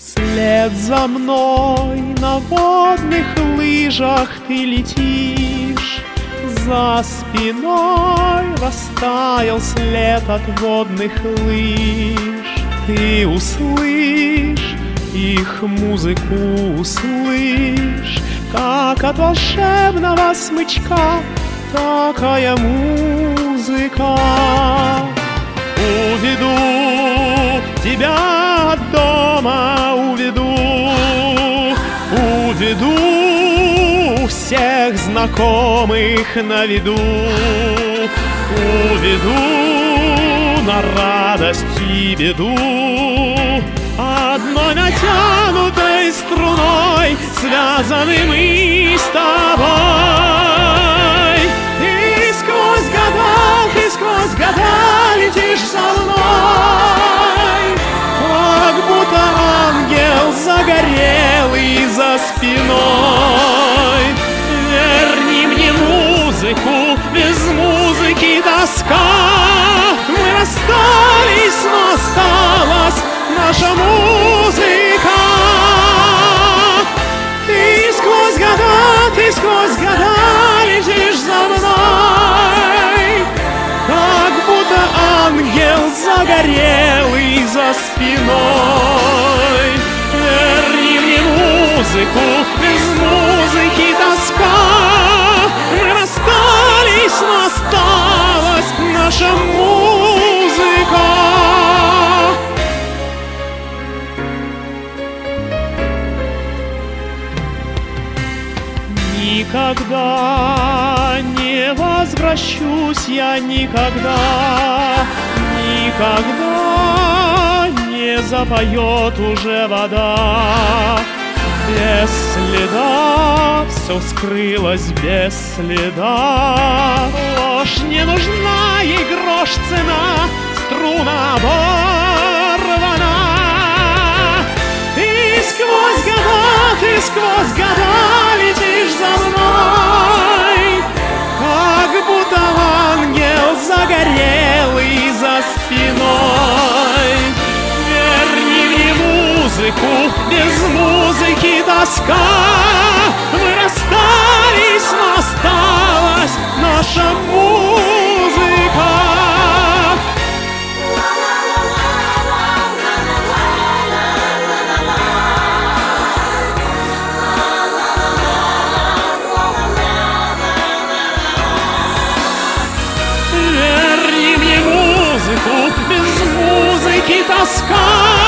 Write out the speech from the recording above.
Вслед за мной на водных лыжах ты летишь, за спиной растаял след от водных лыж. Ты услышь их музыку, услышь, как от волшебного смычка такая музыка. Уведу тебя от дома, уведу всех знакомых на виду, уведу на радость и беду. Одной натянутой струной связаны мы с тобой. Ты сквозь года летишь со мной, как будто ангел загорелый за спиной. Верни мне музыку, без музыки тоска. Мы расстались, но осталась наша музыка. Ты сквозь года летишь за мной, как будто ангел загорелый за спиной. Верни мне музыку, без музыки тоска. Мы расстались, но осталась наша музыка. Никогда не возвращусь я, никогда не запоет уже вода. Без следа все скрылось, без следа. Ложь не нужна, ей грош цена, струна оборвана. Ты сквозь года летишь за мной, как будто ангел загорелый за спиной. Верни мне музыку, без музыки тоска. Мы расстались, но осталась наша музыка. Верни мне музыку, без музыки тоска.